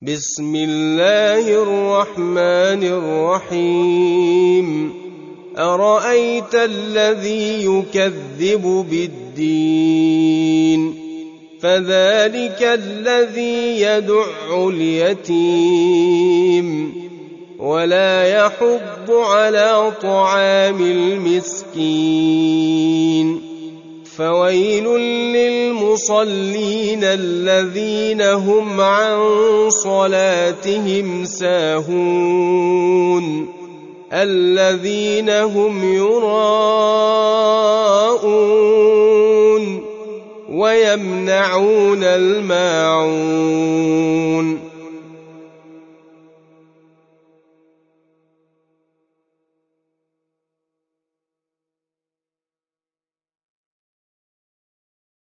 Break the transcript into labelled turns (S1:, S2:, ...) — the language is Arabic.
S1: بسم الله الرحمن الرحيم أرأيت الذي يكذب بالدين فذلك الذي يدع اليتيم ولا يحض على طعام المسكين فويل للمصلين الذين هم عن صلاتهم ساهون الذين هم يراءون ويمنعون الماعون